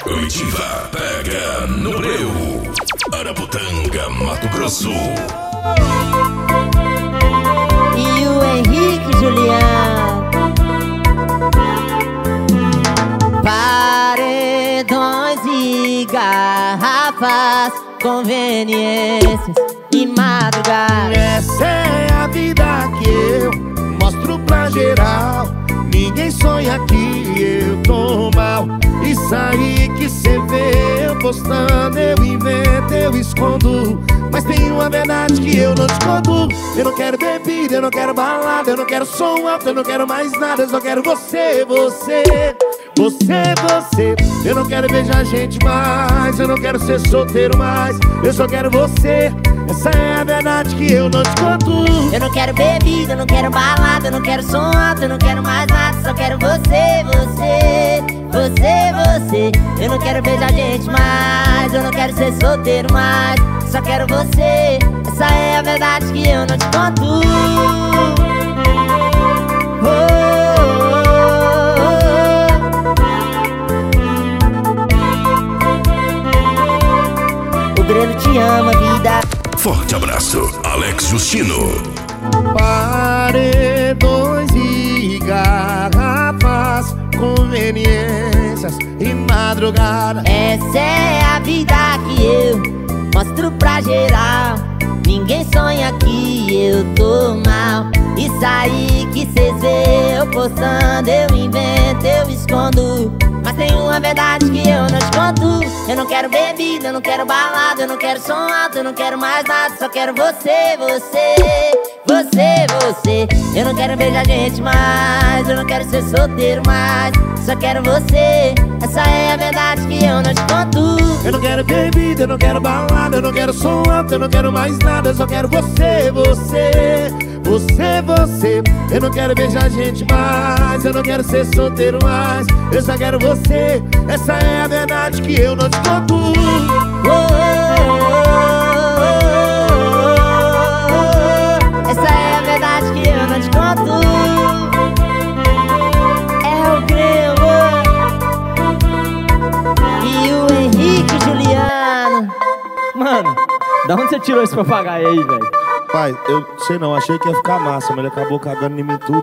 Comitiva pega no breu. Araputanga, Mato Grosso. E o Henrique Juliano. Paredões e garrafas, conveniências e madrugada. Essa é a vida que eu mostro pra geral. Ninguém sonha que eu tô mal. Isso aí que cê vê eu postando, eu invento, eu escondo. Mas tem uma verdade que eu não te conto. Eu não quero bebida, eu não quero balada, eu não quero som alto, eu não quero mais nada. Eu só quero você, você, você, você. Eu não quero beijar gente mais, eu não quero ser solteiro mais. Eu só quero você. Essa é a verdade que eu não te conto. Eu não quero bebida, eu não quero balada, eu não quero som alto, eu não quero mais nada. Só quero você, você, você, você. Eu não quero beijar gente mais, eu não quero ser solteiro mais. Só quero você. Essa é a verdade que eu não te conto. Oh, oh, oh. O Grelo te ama, vida. Forte abraço, Alex Justino. Paredões e garrafas, conveniências e madrugada. Essa é a vida que eu mostro pra geral. Ninguém sonha que eu tô mal. Isso aí que cês vê eu postando, eu invento, eu escondo. Mas tem uma verdade que eu não te conto. Eu não quero bebida, eu não quero balada, eu não quero som alto, eu não quero mais nada. Só quero você, você, você, você. Eu não quero beijar gente mais, eu não quero ser solteiro mais. Só quero você. Essa é a verdade que eu não te conto. Eu não quero bebida, eu não quero balada, eu não quero som alto, eu não quero mais nada. Eu só quero você, você, você, você. Eu não quero beijar gente mais, eu não quero ser solteiro mais. Eu só quero você. Essa é a verdade que eu não te conto. Oh, oh, oh, oh, oh. Essa é a verdade que eu não te conto. É o Grelo e o Henrique Juliano. Mano, da onde você tirou esse papagaio aí, velho? Pai, eu sei não, achei que ia ficar massa, mas ele acabou cagando em mim tudo.